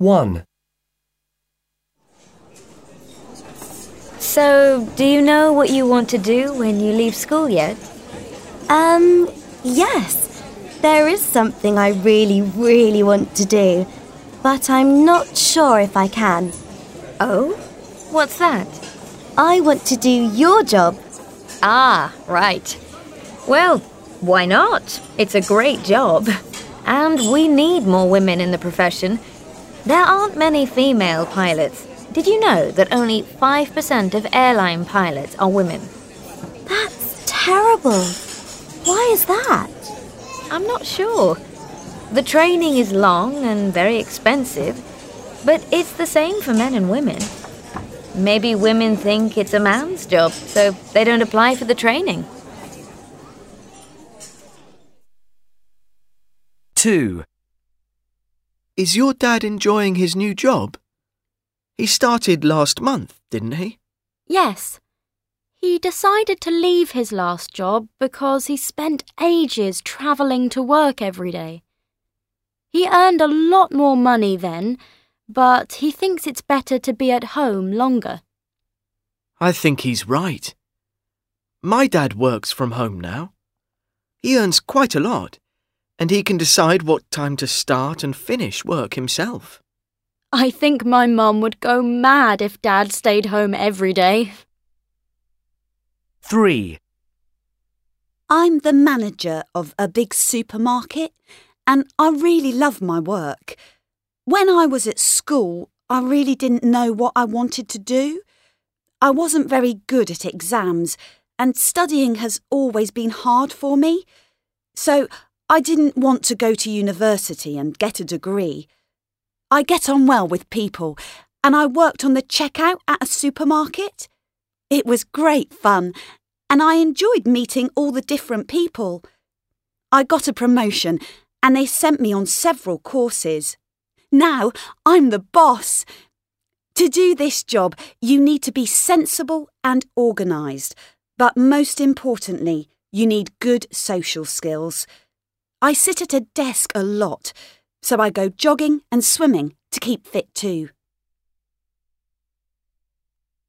1. So, do you know what you want to do when you leave school yet? Yes. There is something I really want to do, but I'm not sure if I can. Oh? What's that? I want to do your job. Ah, right. Well, why not? It's a great job. And we need more women in the profession. There aren't many female pilots. Did you know that only 5% of airline pilots are women? That's terrible. Why is that? I'm not sure. The training is long and very expensive, but it's the same for men and women. Maybe women think it's a man's job, so they don't apply for the training. 2. Is your dad enjoying his new job? He started last month, didn't he? Yes. He decided to leave his last job because he spent ages travelling to work every day. He earned a lot more money then, but he thinks it's better to be at home longer. I think he's right. My dad works from home now. He earns quite a lot, and he can decide what time to start and finish work himself. I think my mum would go mad if Dad stayed home every day. 3. I'm the manager of a big supermarket, and I really love my work. When I was at school, I really didn't know what I wanted to do. I wasn't very good at exams, and studying has always been hard for me. So I didn't want to go to university and get a degree. I get on well with people, and I worked on the checkout at a supermarket. It was great fun, and I enjoyed meeting all the different people. I got a promotion, and they sent me on several courses. Now I'm the boss. To do this job, you need to be sensible and organised, but most importantly, you need good social skills. I sit at a desk a lot, so I go jogging and swimming to keep fit too.